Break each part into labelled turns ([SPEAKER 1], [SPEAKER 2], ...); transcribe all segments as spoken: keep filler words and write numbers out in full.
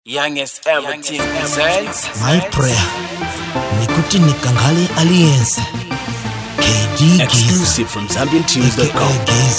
[SPEAKER 1] Youngest ever team presents
[SPEAKER 2] My prayer Nikuti Nikangale Alliance K D
[SPEAKER 1] exclusive from Zambian Tunes dot com.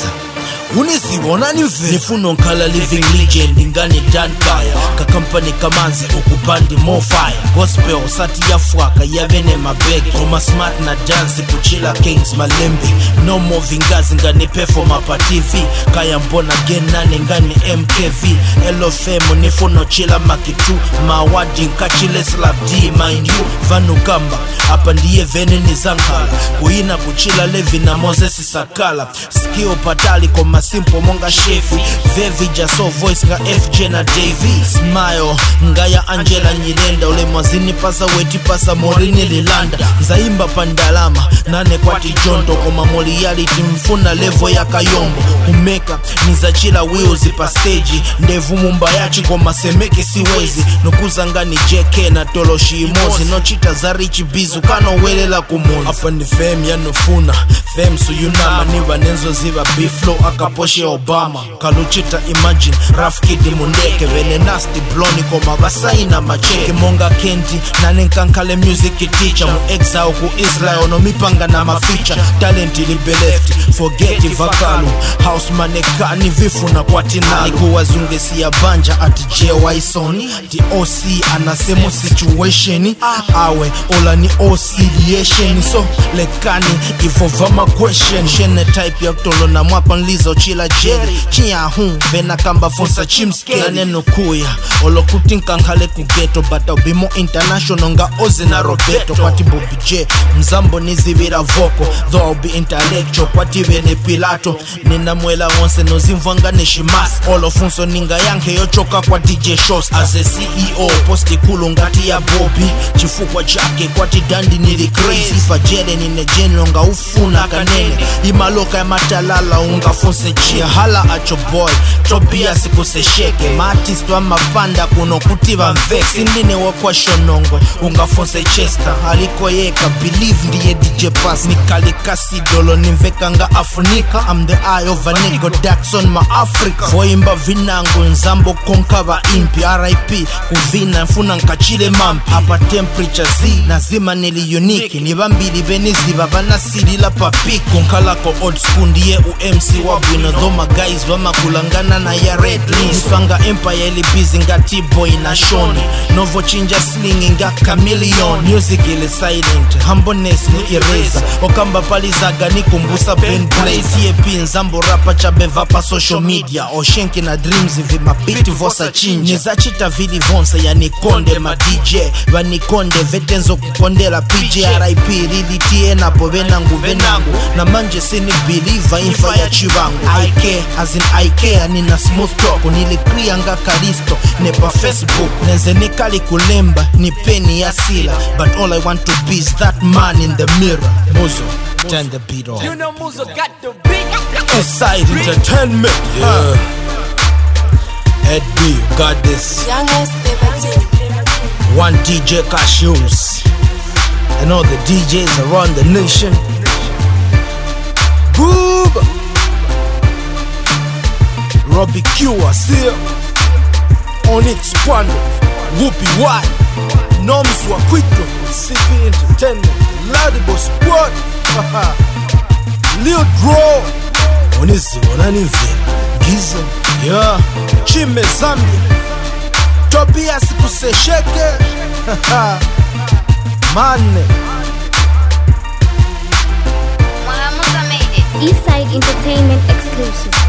[SPEAKER 2] Unisibona nive Nifuno nkala living legend Ngani Dan Kaya Kakampani kamanzi ukupandi more fire Gospel sati ya fuaka Yavene mabegi Koma smart na dance Kuchila Kings malembe No more vingazi Ngani pefo mapa T V Kaya mbona genane Ngani M K V Elofemo nifuno chila makitu Mawadi nkachile slap D mind you Vanu kamba Hapa ndiye vene ni zankala Kuhina kuchila levi na Moses Sakala Skio patali koma simple monga shefi Vevi jaso voice nga F J na Davey Smile ngaya Angela Nyilenda Ule mwazini pasa weti pasa morini lilanda Zaimba pandalama nane kwati jonto Koma moliality mfuna levo ya kayombo Kumeka nizachila wheels pa stage Ndevu mumbayachi koma semeki siwezi Nukuza ngani J K na toloshi imozi No chita za richi bizu kano welela kumonzi Hapa ni fame ya nufuna Fame suyunama niwa nenzo ziva biflo Akaposhe Obama Kaluchita imagine Raf Kid mundeke Vele nasty bloni koma vasai na macheke Monga Kenti nane nkankale music teacher Mu exile ku Israel Ono mipanga na maficha Talent ilibe left Forget Vakalu House maneka ni vifu na kwa tinali Kuwazunge siya banja ati J Y Sony Ti O C anasemo situation Awe ola ni O C liation So lekani ifo vama question Shene type ya kutolo na mwapa nlizo chila jeli Chia hun vena kamba fonsa chimskeli Nane kuya olo kutinka nkale kugeto Bata ubimo international nga oze na Roberto Kwati Bobby J mzambo nizibira voko Though I'll be intellectual Kwati vene Pilato Nina mwela onse nozimvanga nishimas Olo funso ninga yanke yochoka kwa D J shows As a C E O posti kulu ngati ya Bobby Chifukwa chake kwati dandi nili crazy Pajere nine general nga ufuna kanene Imaloka ya matalala unga fonse chia Hala acho boy Tobias kusesheke Maartist wa mapanda kuno kutiva mvex Sindine wakwa shonongo unga fonse Chester Haliko yeka believe ndiye D J Pass Nikalikasi dolo nimveka nga Afrika I'm the eye of a nigga Daxon ma Africa Voimba vinangu nzambo konkava impi R I P kuvina mfuna nkachile mampi Hapa temperature Z nazima nili unique Nibambili beniziva bana siri la papi Konkalako old school ndiye u M C wabwino Thoma guys wama kulangana na ya red list Nipanga empire ili busy nga T-boy na Shoni Novo chinja sling nga chameleon Music ili silent, humbleness ni eraser Okamba palizaga ni kumbusa Ben Blaze T A P nzambo rapa chabeva pa social media Oshenki na dreams vima beat vosa chinja Nizachita vili vonsa ya nikonde ma D J Vanikonde vetenzo kukondela P J R I P Rili tie na po venangu venangu Na manje sini believer infa ya chivangu I care as in I care nina smooth talk Nili kriya nga Kalisto nepa Facebook Nenze nikali kulemba ni peni ya sila But all I want to be is that man in the mirror Muzo, turn the beat on.
[SPEAKER 1] You know Muzo got the big
[SPEAKER 2] S-Side Entertainment. Yeah. Ed B, you got this.
[SPEAKER 3] Youngest ever team.
[SPEAKER 2] One D J Cashews. And all the D Js around the nation. Boob. Robbie Q, I see ya. Onyx Kwando. Whoopi White. Noms Wakwito. C P Entertainment. Ladibo Squad. Lil Draw. Onisi wananive Giza yeah. Chime Zambia Tobias kusesheke Mane
[SPEAKER 3] Eastside Entertainment exclusive.